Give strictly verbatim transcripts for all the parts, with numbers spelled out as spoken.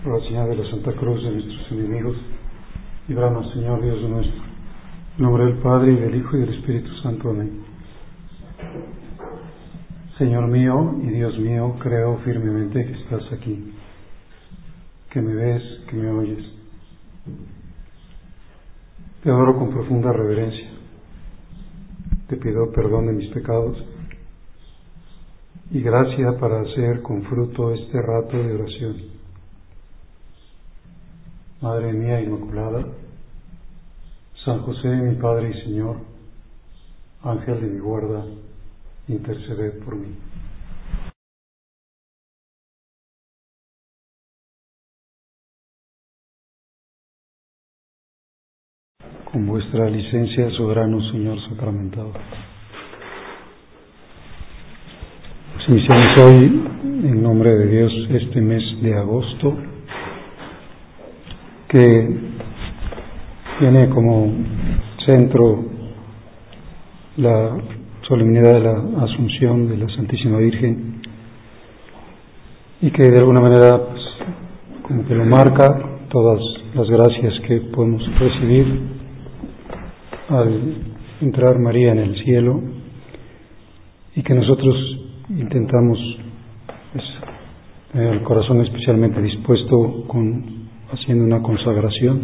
Por la señal de la Santa Cruz de nuestros enemigos, líbranos, Señor Dios nuestro. En nombre del Padre, y del Hijo, y del Espíritu Santo. Amén. Señor mío y Dios mío, creo firmemente que estás aquí, que me ves, que me oyes. Te adoro con profunda reverencia. Te pido perdón de mis pecados y gracia para hacer con fruto este rato de oración. Madre mía Inmaculada, San José, mi Padre y Señor, Ángel de mi guarda, interceded por mí. Con vuestra licencia, soberano Señor sacramentado. Pues iniciamos hoy, en nombre de Dios, este mes de agosto, que tiene como centro la solemnidad de la Asunción de la Santísima Virgen, y que de alguna manera pues, como que lo marca todas las gracias que podemos recibir al entrar María en el cielo, y que nosotros intentamos pues, tener el corazón especialmente dispuesto con haciendo una consagración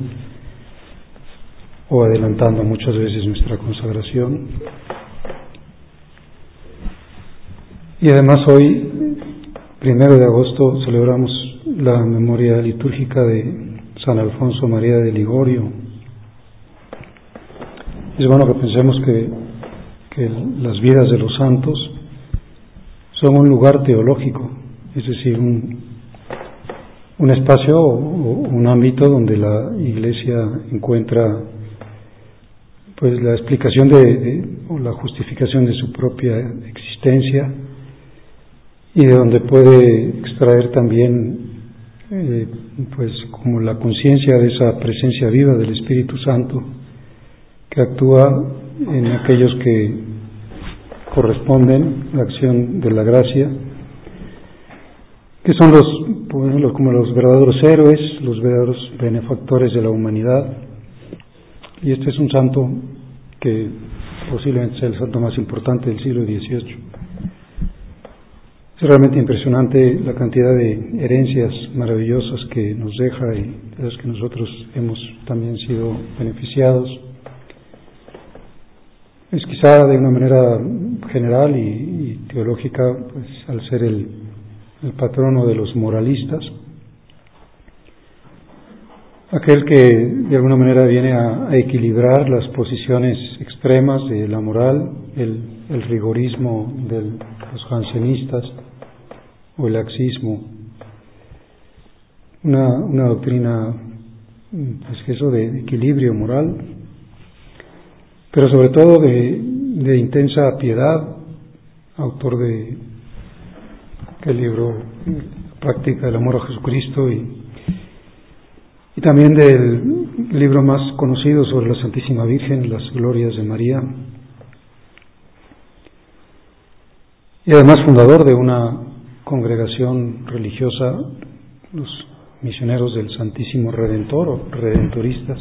o adelantando muchas veces nuestra consagración. Y además hoy, primero de agosto, celebramos la memoria litúrgica de San Alfonso María de Ligorio. Es bueno que pensemos que, que las vidas de los santos son un lugar teológico, es decir, un un espacio o un ámbito donde la Iglesia encuentra pues la explicación de, de o la justificación de su propia existencia, y de donde puede extraer también eh, pues como la conciencia de esa presencia viva del Espíritu Santo que actúa en aquellos que corresponden a la acción de la gracia, que son los, pues, los como los verdaderos héroes, los verdaderos benefactores de la humanidad. Y este es un santo que posiblemente sea el santo más importante del siglo dieciocho. Es realmente impresionante la cantidad de herencias maravillosas que nos deja y de las que nosotros hemos también sido beneficiados. Es quizá de una manera general y, y teológica, pues al ser el el patrono de los moralistas, aquel que de alguna manera viene a, a equilibrar las posiciones extremas de la moral, el, el rigorismo de los jansenistas o el laxismo, una, una doctrina, pues eso de equilibrio moral, pero sobre todo de, de intensa piedad, autor de el libro Práctica del Amor a Jesucristo, y, y también del libro más conocido sobre la Santísima Virgen, Las Glorias de María, y además fundador de una congregación religiosa, los Misioneros del Santísimo Redentor o Redentoristas,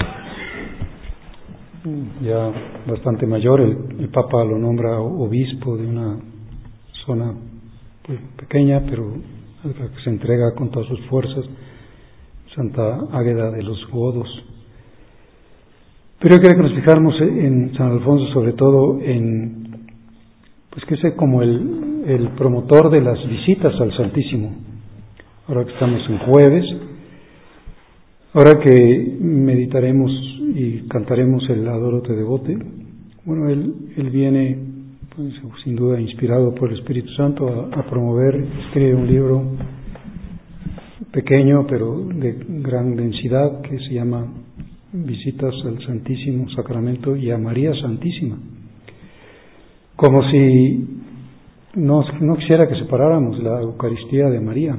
ya bastante mayor. el, el Papa lo nombra obispo de una zona pequeña, pero que se entrega con todas sus fuerzas, Santa Águeda de los Godos. Pero yo quería que nos fijáramos en San Alfonso, sobre todo en, pues que es como el, el promotor de las visitas al Santísimo. Ahora que estamos en jueves, ahora que meditaremos y cantaremos el Adoro te devote, bueno, él, él viene pues, sin duda inspirado por el Espíritu Santo a, a promover, escribe un libro pequeño pero de gran densidad que se llama Visitas al Santísimo Sacramento y a María Santísima, como si no, no quisiera que separáramos la Eucaristía de María.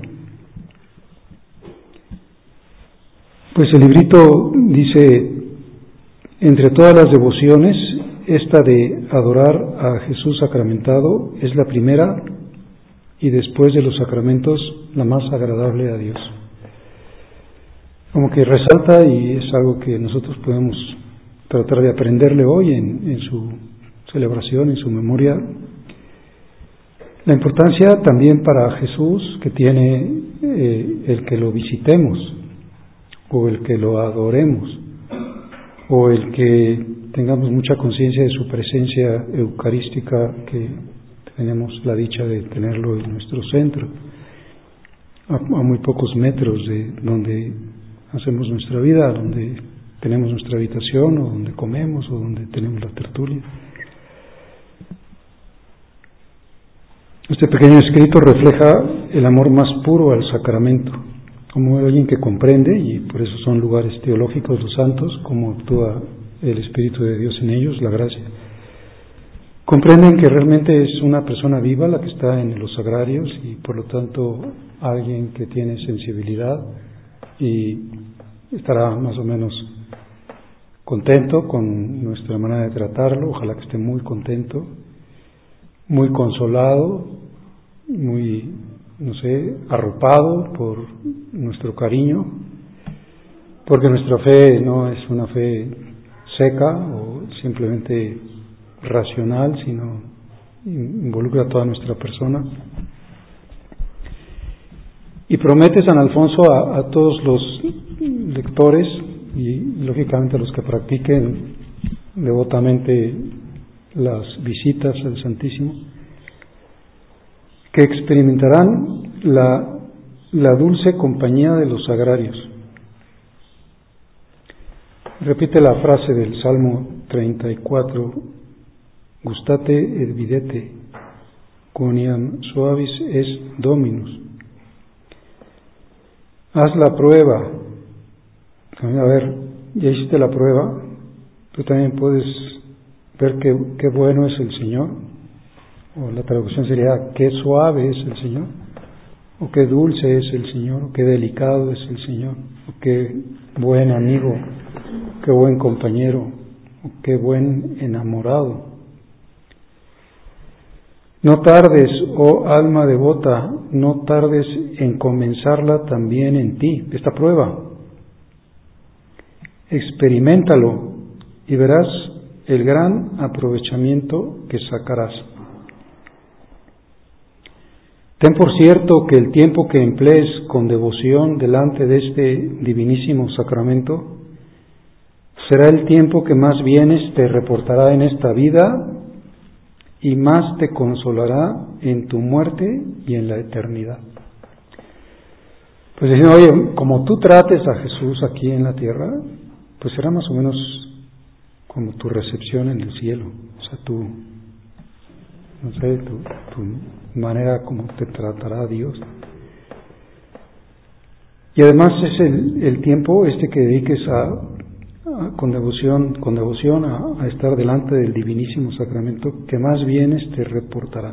Pues el librito dice: entre todas las devociones, esta de adorar a Jesús sacramentado es la primera y después de los sacramentos la más agradable a Dios. como que resalta, y es algo que nosotros podemos tratar de aprenderle hoy en, en su celebración, en su memoria, la importancia también para Jesús que tiene eh, el que lo visitemos, o el que lo adoremos, o el que tengamos mucha conciencia de su presencia eucarística, que tenemos la dicha de tenerlo en nuestro centro, a, a muy pocos metros de donde hacemos nuestra vida, donde tenemos nuestra habitación, o donde comemos, o donde tenemos la tertulia. Este pequeño escrito refleja el amor más puro al sacramento, como alguien que comprende, y por eso son lugares teológicos los santos, cómo actúa el Espíritu de Dios en ellos, la gracia. Comprenden que realmente es una persona viva la que está en los sagrarios, y por lo tanto alguien que tiene sensibilidad y estará más o menos contento con nuestra manera de tratarlo, ojalá que esté muy contento, muy consolado, muy, no sé, arropado por nuestro cariño, porque nuestra fe no es una fe seca o simplemente racional, sino involucra a toda nuestra persona. Y promete San Alfonso a, a todos los lectores y lógicamente a los que practiquen devotamente las visitas al Santísimo, que experimentarán la, la dulce compañía de los sagrarios. Repite la frase del Salmo treinta y cuatro: gustate et videte, quoniam suavis es Dominus. Haz la prueba. A ver, ya hiciste la prueba, tú también puedes ver qué, qué bueno es el Señor, o la traducción sería qué suave es el Señor, o qué dulce es el Señor, o qué delicado es el Señor, o qué buen amigo, qué buen compañero, o qué buen enamorado. No tardes, oh alma devota, no tardes en comenzarla también en ti, esta prueba. Experiméntalo y verás el gran aprovechamiento que sacarás. Ten por cierto que el tiempo que emplees con devoción delante de este divinísimo sacramento será el tiempo que más bienes te reportará en esta vida y más te consolará en tu muerte y en la eternidad. Pues diciendo, oye, como tú trates a Jesús aquí en la tierra, pues será más o menos como tu recepción en el cielo, o sea, tu, no sé, tu, tu manera como te tratará Dios. Y además es el, el tiempo este que dediques a, a con devoción, con devoción a, a estar delante del divinísimo sacramento, que más bienes te reportará.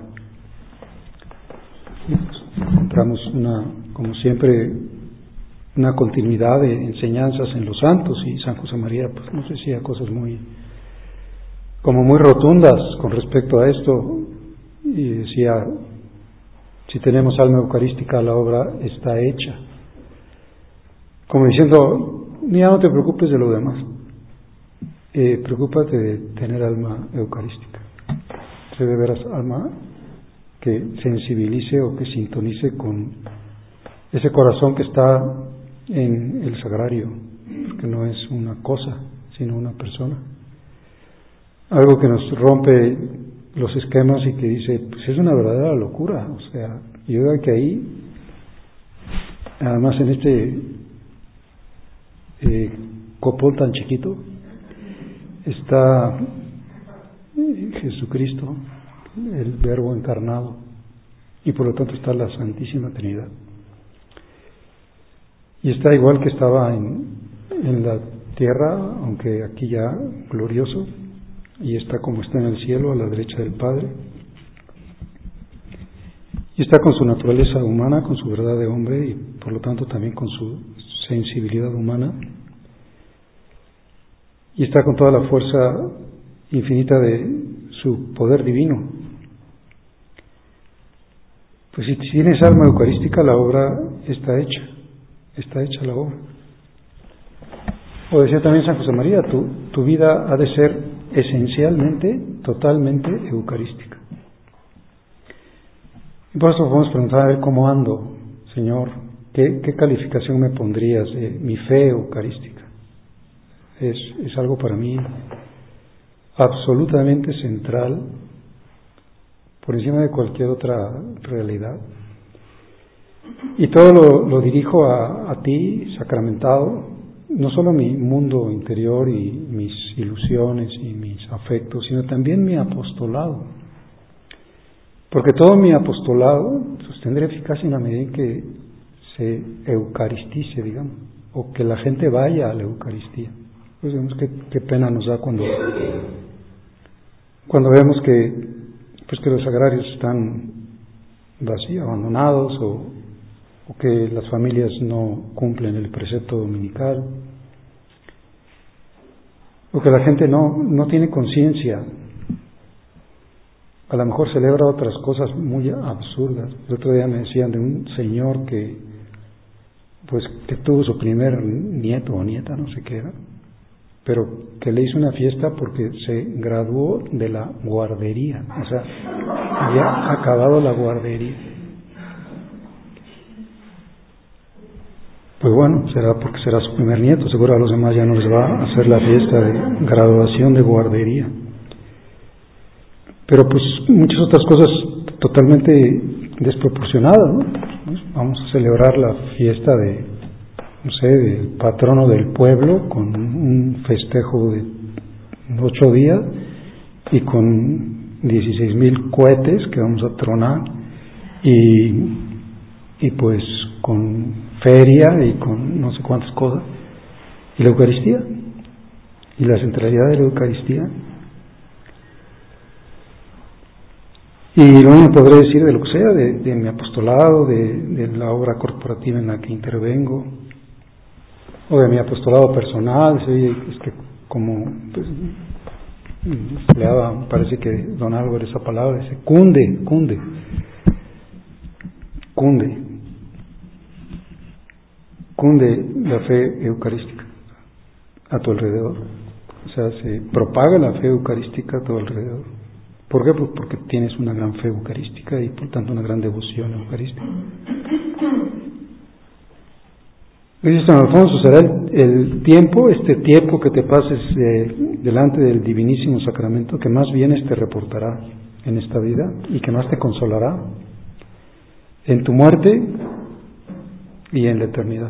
Y pues encontramos una, como siempre, una continuidad de enseñanzas en los santos, y San José María pues nos decía cosas muy como muy rotundas con respecto a esto, y decía, si tenemos alma eucarística la obra está hecha, como diciendo, mira, no te preocupes de lo demás, eh, preocúpate de tener alma eucarística, se de veras alma que sensibilice o que sintonice con ese corazón que está en el sagrario, que no es una cosa, sino una persona. Algo que nos rompe los esquemas y que dice, pues es una verdadera locura. O sea, yo veo que ahí, además en este eh, copón tan chiquito, está Jesucristo, el Verbo encarnado, y por lo tanto está la Santísima Trinidad. Y está igual que estaba en, en la tierra, aunque aquí ya glorioso, y está como está en el cielo, a la derecha del Padre. Y está con su naturaleza humana, con su verdad de hombre, y por lo tanto también con su sensibilidad humana. Y está con toda la fuerza infinita de su poder divino. Pues si tienes alma eucarística, la obra está hecha. Está hecha la obra. O decía también San José María, tu, tu vida ha de ser esencialmente, totalmente eucarística. Y por eso podemos preguntar, a ver cómo ando, Señor, ¿qué, qué calificación me pondrías de mi fe eucarística? Es, es algo para mí absolutamente central, por encima de cualquier otra realidad. Y todo lo, lo dirijo a, a ti, sacramentado, no solo mi mundo interior y mis ilusiones y mis afectos, sino también mi apostolado. Porque todo mi apostolado pues, tendrá eficacia en la medida en que se eucaristice, digamos, o que la gente vaya a la Eucaristía. Pues vemos qué, qué pena nos da cuando, cuando vemos que, pues que los sagrarios están vacíos, abandonados, o, o que las familias no cumplen el precepto dominical, o que la gente no, no tiene conciencia. A lo mejor celebra otras cosas muy absurdas. El otro día me decían de un señor que pues que tuvo su primer nieto o nieta, no sé qué era, pero que le hizo una fiesta porque se graduó de la guardería, o sea, ya ha acabado la guardería. Pues bueno, será porque será su primer nieto, seguro a los demás ya no les va a hacer la fiesta de graduación de guardería. Pero pues muchas otras cosas totalmente desproporcionadas, ¿no? Vamos a celebrar la fiesta de, no sé, del patrono del pueblo con un festejo de ocho días y con dieciséis mil cohetes que vamos a tronar y, y pues con feria y con no sé cuántas cosas, y la Eucaristía y la centralidad de la Eucaristía. Y lo mismo podré decir de lo que sea, de, de mi apostolado, de, de la obra corporativa en la que intervengo, o de mi apostolado personal. ¿Sí? Es que como pues, empleaba, parece que don Álvaro esa palabra, dice, cunde, cunde, cunde, cunde la fe eucarística a tu alrededor. O sea, se propaga la fe eucarística a tu alrededor. ¿Por qué? Pues porque tienes una gran fe eucarística y por tanto una gran devoción eucarística. Dice San Alfonso, será el, el tiempo, este tiempo que te pases eh, delante del divinísimo sacramento, que más bienes te reportará en esta vida y que más te consolará en tu muerte y en la eternidad.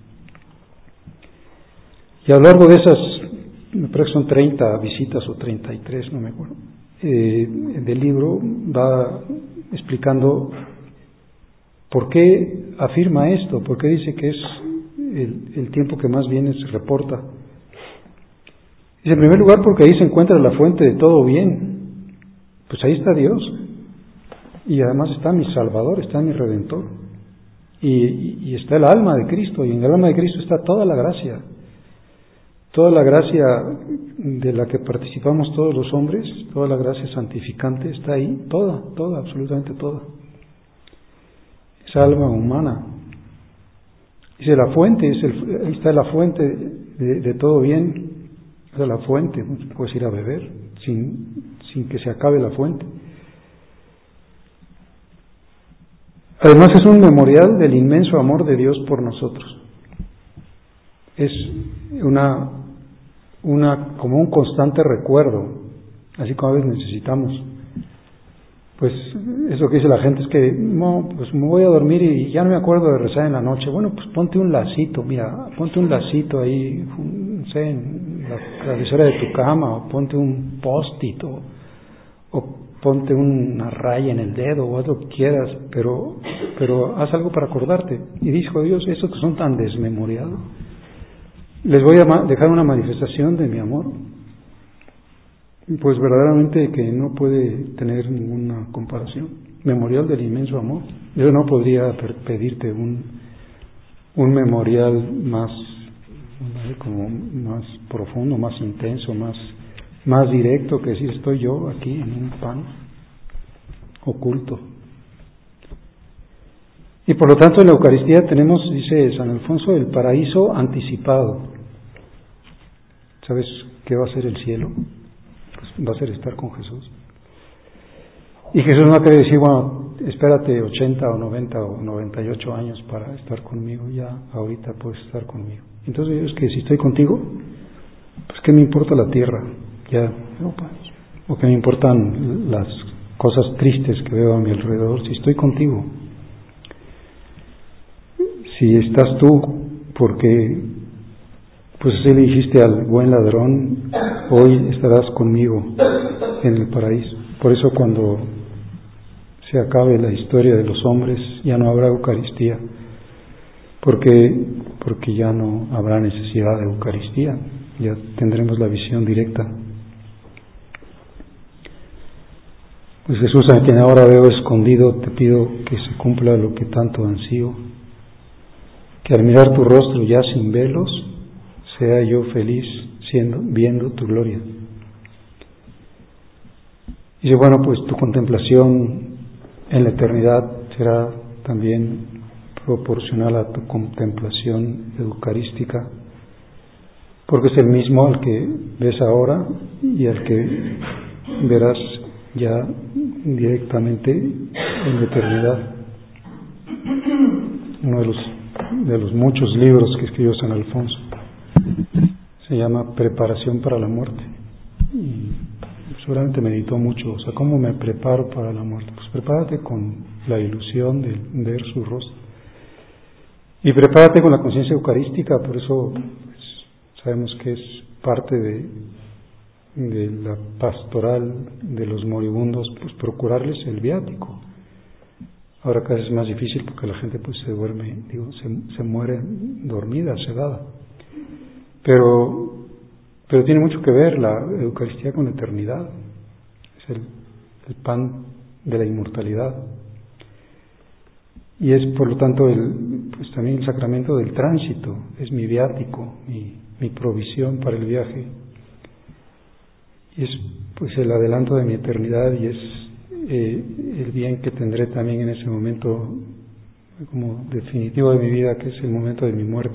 Y a lo largo de esas, me parece que son treinta visitas o treinta y tres, no me acuerdo, Eh, del libro va explicando por qué afirma esto, por qué dice que es el, el tiempo que más bien se reporta. Dice, en primer lugar, porque ahí se encuentra la fuente de todo bien. Pues ahí está Dios, y además está mi Salvador, está mi Redentor, y, y está el alma de Cristo, y en el alma de Cristo está toda la gracia. Toda la gracia de la que participamos todos los hombres, toda la gracia santificante está ahí, toda, toda, absolutamente toda. Esa alma humana. Dice, la fuente, es el, ahí está la fuente de, de todo bien, esa es la fuente, puedes ir a beber sin, sin que se acabe la fuente. Además es un memorial del inmenso amor de Dios por nosotros. Es una, una como un constante recuerdo, así como a veces necesitamos. Pues eso que dice la gente es que no, pues me voy a dormir y ya no me acuerdo de rezar en la noche. Bueno, pues ponte un lacito, mira, ponte un lacito ahí, no sé, en la cabecera de tu cama, o ponte un post-it, o, o ponte una raya en el dedo, o haz lo que quieras, pero, pero haz algo para acordarte. Y dijo Dios, esos que son tan desmemoriados, les voy a dejar una manifestación de mi amor, pues verdaderamente que no puede tener ninguna comparación. Memorial del inmenso amor. Yo no podría pedirte un un memorial más, como más profundo, más intenso, más más directo que decir estoy yo aquí en un pan oculto. Y por lo tanto en la Eucaristía tenemos, dice San Alfonso, el paraíso anticipado. ¿sabes qué va a ser el cielo? Pues va a ser estar con Jesús. Y Jesús no quiere decir, bueno, espérate ochenta o noventa o noventa y ocho años para estar conmigo, ya ahorita puedes estar conmigo. Entonces es que si estoy contigo, pues ¿qué me importa la tierra? Ya, no, pues, o qué me importan las cosas tristes que veo a mi alrededor, si estoy contigo. Si estás tú, porque pues así le dijiste al buen ladrón, hoy estarás conmigo en el paraíso. Por eso cuando se acabe la historia de los hombres, ya no habrá Eucaristía, porque, porque ya no habrá necesidad de Eucaristía, ya tendremos la visión directa. Pues Jesús, a quien ahora veo escondido, te pido que se cumpla lo que tanto ansío, que al mirar tu rostro ya sin velos, sea yo feliz siendo, viendo tu gloria. Y dice, bueno, pues tu contemplación en la eternidad será también proporcional a tu contemplación eucarística, porque es el mismo al que ves ahora y al que verás ya directamente en la eternidad. Uno de los, de los muchos libros que escribió San Alfonso se llama Preparación para la muerte, y seguramente meditó mucho, o sea, ¿cómo me preparo para la muerte? Pues prepárate con la ilusión de ver su rostro y prepárate con la conciencia eucarística. Por eso pues, sabemos que es parte de, de la pastoral de los moribundos, pues procurarles el viático. Ahora cada vez es más difícil porque la gente pues se duerme, digo, se, se muere dormida, sedada. Pero, pero tiene mucho que ver la Eucaristía con la eternidad. Es el, el pan de la inmortalidad. Y es por lo tanto el, pues también el sacramento del tránsito, es mi viático, mi, mi provisión para el viaje. Y es pues el adelanto de mi eternidad y es eh, el bien que tendré también en ese momento como definitivo de mi vida, que es el momento de mi muerte.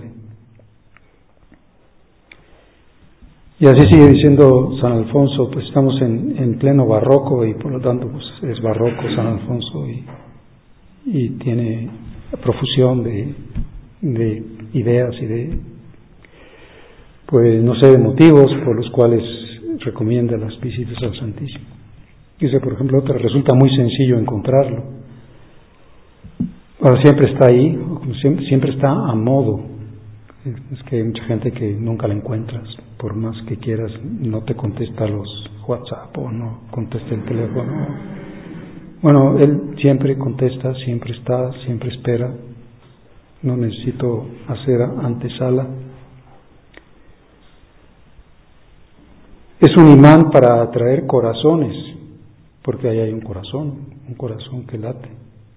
Y así sigue diciendo San Alfonso, pues estamos en, en pleno barroco y por lo tanto pues es barroco San Alfonso y, y tiene profusión de, de ideas y de, pues no sé, de motivos por los cuales recomienda las visitas al Santísimo. Dice, por ejemplo, otra, resulta muy sencillo encontrarlo. Ahora siempre está ahí, siempre, siempre está a modo. Es que hay mucha gente que nunca la encuentras, por más que quieras, no te contesta los WhatsApp o no contesta el teléfono. Bueno, él siempre contesta, siempre está, siempre espera. No necesito hacer antesala. Es un imán para atraer corazones, porque ahí hay un corazón, un corazón que late.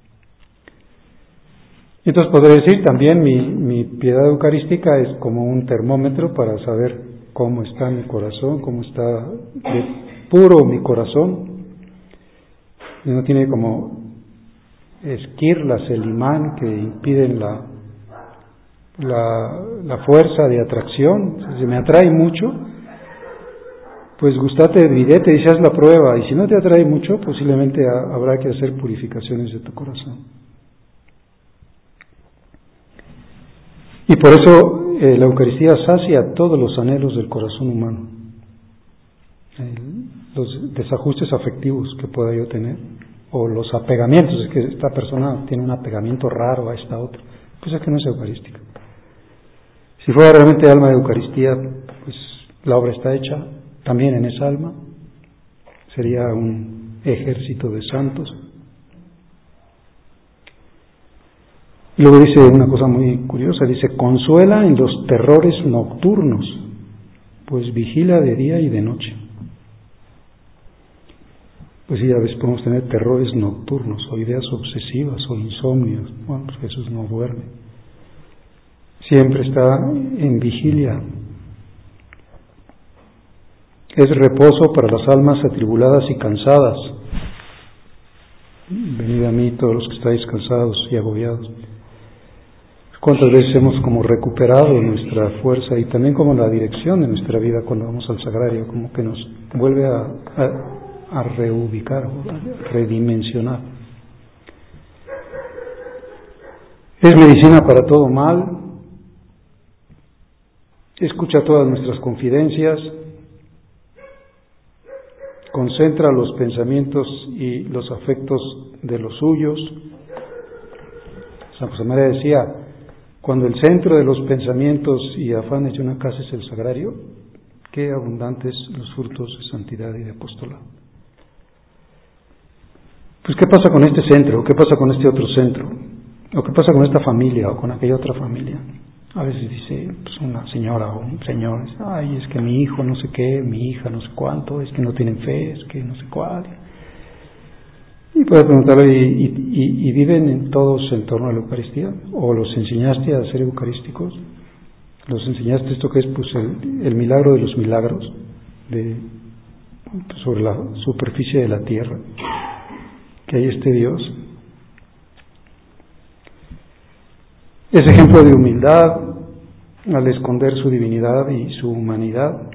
Entonces podré decir también mi, mi piedad eucarística es como un termómetro para saber cómo está mi corazón, cómo está de puro mi corazón. Y no tiene como esquirlas, el imán que impiden la, la, la fuerza de atracción. Si me atrae mucho, pues gustate de videte y se haz la prueba. Y si no te atrae mucho, posiblemente habrá que hacer purificaciones de tu corazón. Y por eso eh, la Eucaristía sacia todos los anhelos del corazón humano, el, los desajustes afectivos que pueda yo tener, o los apegamientos, es que esta persona tiene un apegamiento raro a esta otra, pues es que no es eucarística. Si fuera realmente alma de Eucaristía, pues la obra está hecha también en esa alma, sería un ejército de santos. Y luego dice una cosa muy curiosa, dice, consuela en los terrores nocturnos, pues vigila de día y de noche. Pues sí, a veces podemos tener terrores nocturnos, o ideas obsesivas, o insomnios. Bueno, pues Jesús no duerme. Siempre está en vigilia. Es reposo para las almas atribuladas y cansadas. Venid a mí todos los que estáis cansados y agobiados. ¿Cuántas veces hemos como recuperado nuestra fuerza y también como la dirección de nuestra vida cuando vamos al sagrario, como que nos vuelve a, a, a reubicar, a redimensionar? Es medicina para todo mal, escucha todas nuestras confidencias, concentra los pensamientos y los afectos de los suyos. San José María decía, cuando el centro de los pensamientos y afanes de una casa es el sagrario, qué abundantes los frutos de santidad y de apostolado. Pues ¿qué pasa con este centro? ¿Qué pasa con este otro centro? ¿O qué pasa con esta familia o con aquella otra familia? A veces dice pues una señora o un señor, ay, es que mi hijo no sé qué, mi hija no sé cuánto, es que no tienen fe, es que no sé cuál. Y puedes preguntarle, ¿y, y, y viven en todos en torno a la Eucaristía? ¿O los enseñaste a ser eucarísticos? ¿Los enseñaste esto que es pues el, el milagro de los milagros de, pues, sobre la superficie de la tierra? Que ahí esté Dios. Ese ejemplo de humildad al esconder su divinidad y su humanidad.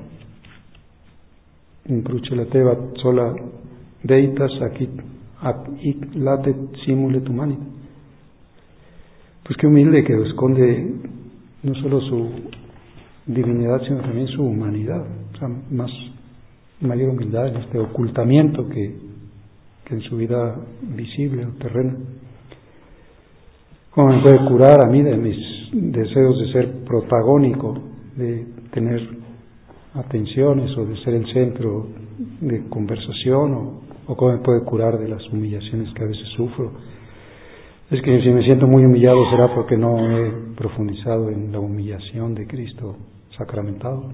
In cruce lateva sola deitas acit ac latet simulet humanit. Pues qué humilde que esconde no solo su divinidad sino también su humanidad. O sea, más mayor humildad en este ocultamiento que, que en su vida visible o terrena. ¿Cómo me puede curar a mí de mis deseos de ser protagónico, de tener atenciones o de ser el centro de conversación? O, o cómo me puede curar de las humillaciones que a veces sufro. Es que si me siento muy humillado será porque no he profundizado en la humillación de Cristo sacramentado.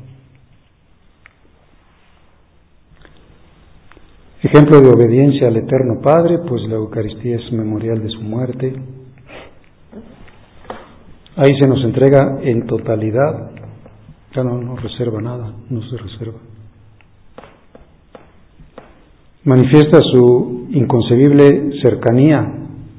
Ejemplo de obediencia al Eterno Padre, pues la Eucaristía es memorial de su muerte. Ahí se nos entrega en totalidad, ya no nos reserva nada, no se reserva. Manifiesta su inconcebible cercanía.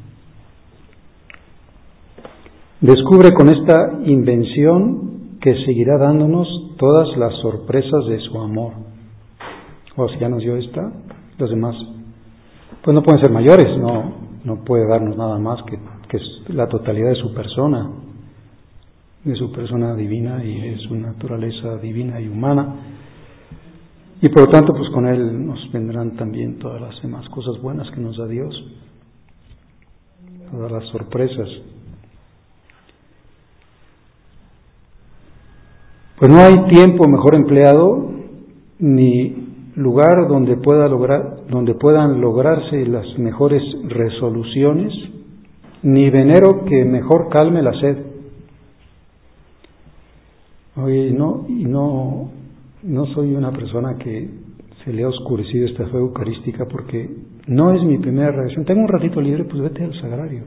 Descubre con esta invención que seguirá dándonos todas las sorpresas de su amor. O si ya nos dio esta, los demás, pues no pueden ser mayores, no, no puede darnos nada más que, que es la totalidad de su persona, de su persona divina y de su naturaleza divina y humana. Y por lo tanto, pues con Él nos vendrán también todas las demás cosas buenas que nos da Dios, todas las sorpresas. Pues no hay tiempo mejor empleado, ni lugar donde pueda lograr, donde puedan lograrse las mejores resoluciones, ni venero que mejor calme la sed. Oye, no, y no, no soy una persona que se le ha oscurecido esta fe eucarística porque no es mi primera reacción. Tengo un ratito libre, pues vete al sagrario.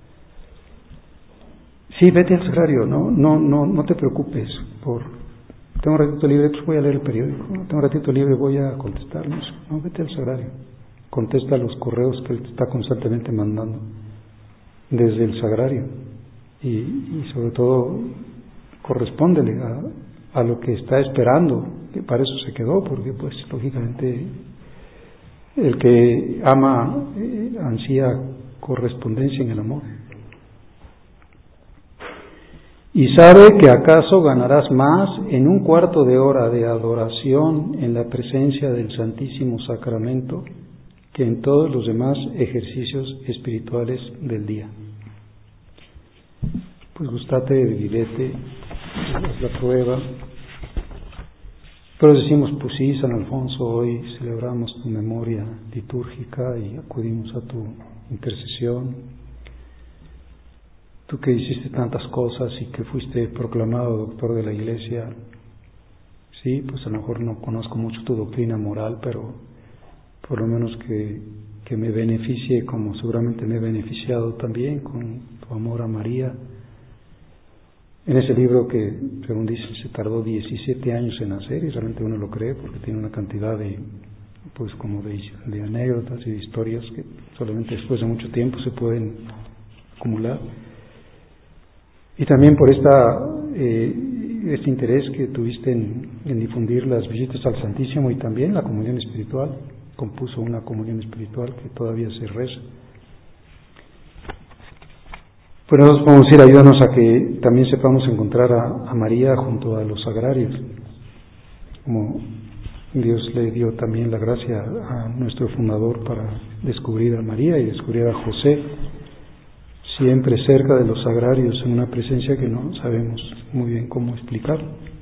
Sí, vete al sagrario, no, no, no, no te preocupes por. Tengo un ratito libre, pues voy a leer el periódico. Tengo un ratito libre, voy a contestarnos. No, vete al sagrario. Contesta los correos que él te está constantemente mandando desde el sagrario y, y sobre todo correspóndele a, a lo que está esperando, que para eso se quedó, porque pues lógicamente el que ama eh, ansía correspondencia en el amor. Y sabe que acaso ganarás más en un cuarto de hora de adoración en la presencia del Santísimo Sacramento que en todos los demás ejercicios espirituales del día. Pues gustate de vivete, haz la prueba. Pero decimos, pues sí, San Alfonso, hoy celebramos tu memoria litúrgica y acudimos a tu intercesión. Tú que hiciste tantas cosas y que fuiste proclamado doctor de la Iglesia, sí, pues a lo mejor no conozco mucho tu doctrina moral, pero por lo menos que, que me beneficie como seguramente me he beneficiado también con tu amor a María. En ese libro que, según dicen, se tardó diecisiete años en hacer, y realmente uno lo cree porque tiene una cantidad de, pues como de, de anécdotas y de historias que solamente después de mucho tiempo se pueden acumular. y también por esta eh, este interés que tuviste en, en difundir las visitas al Santísimo y también la comunión espiritual. Compuso una comunión espiritual que todavía se reza. Pues nosotros podemos decir, ayúdanos a que también sepamos encontrar a, a María junto a los sagrarios, como Dios le dio también la gracia a nuestro fundador para descubrir a María y descubrir a José, siempre cerca de los sagrarios, en una presencia que no sabemos muy bien cómo explicar.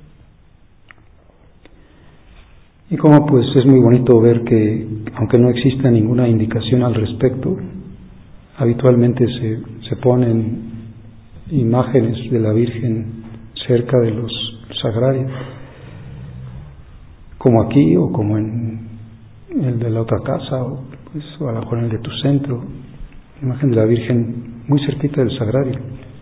Y como pues es muy bonito ver que, aunque no exista ninguna indicación al respecto, habitualmente se, se ponen imágenes de la Virgen cerca de los sagrarios, como aquí o como en el de la otra casa, o, pues, o a lo mejor en el de tu centro, imagen de la Virgen muy cerquita del sagrario,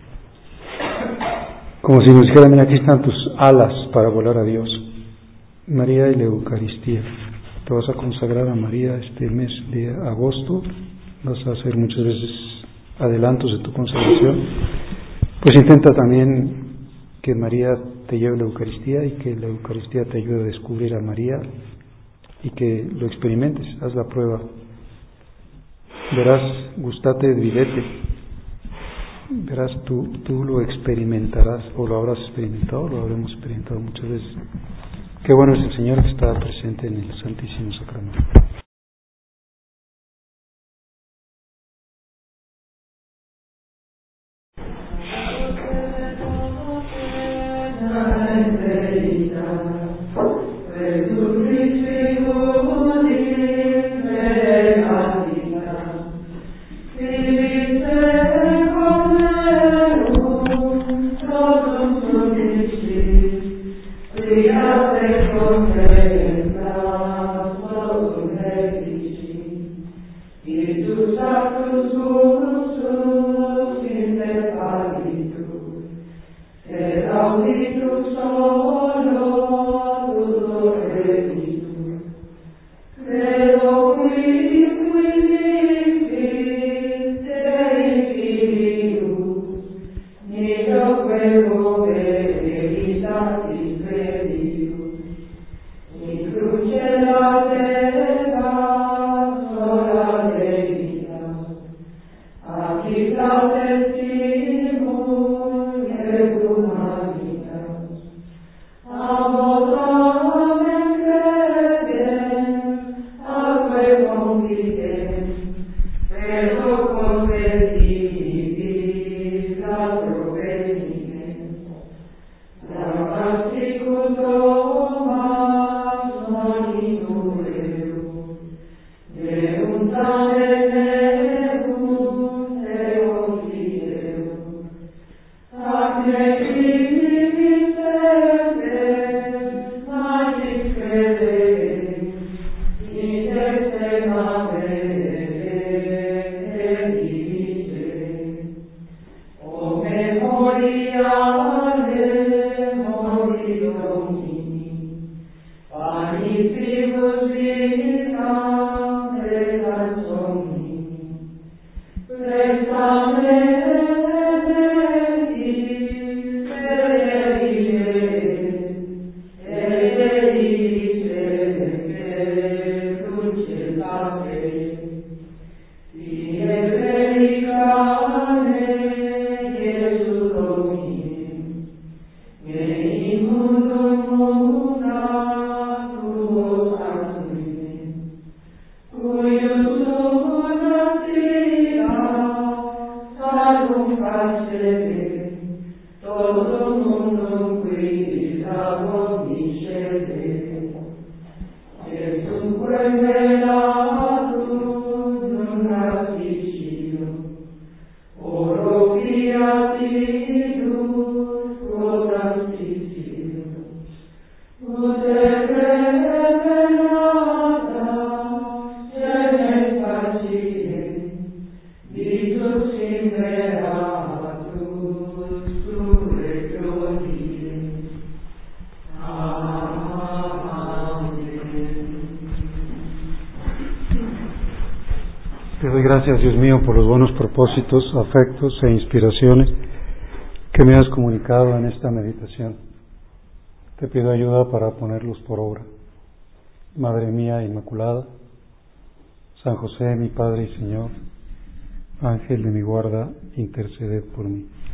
como si nos dijera, mira, aquí están tus alas para volar a Dios. María y la Eucaristía. Te vas a consagrar a María este mes de agosto, vas a hacer muchas veces adelantos de tu consagración, pues intenta también que María te lleve la Eucaristía y que la Eucaristía te ayude a descubrir a María y que lo experimentes, haz la prueba. Verás, gustate videte, verás, tú, tú lo experimentarás, o lo habrás experimentado, lo habremos experimentado muchas veces. Qué bueno es el Señor que está presente en el Santísimo Sacramento. Te doy gracias, Dios mío, por los buenos propósitos, afectos e inspiraciones que me has comunicado en esta meditación. Te pido ayuda para ponerlos por obra. Madre mía Inmaculada, San José, mi Padre y Señor, Ángel de mi guarda, interceded por mí.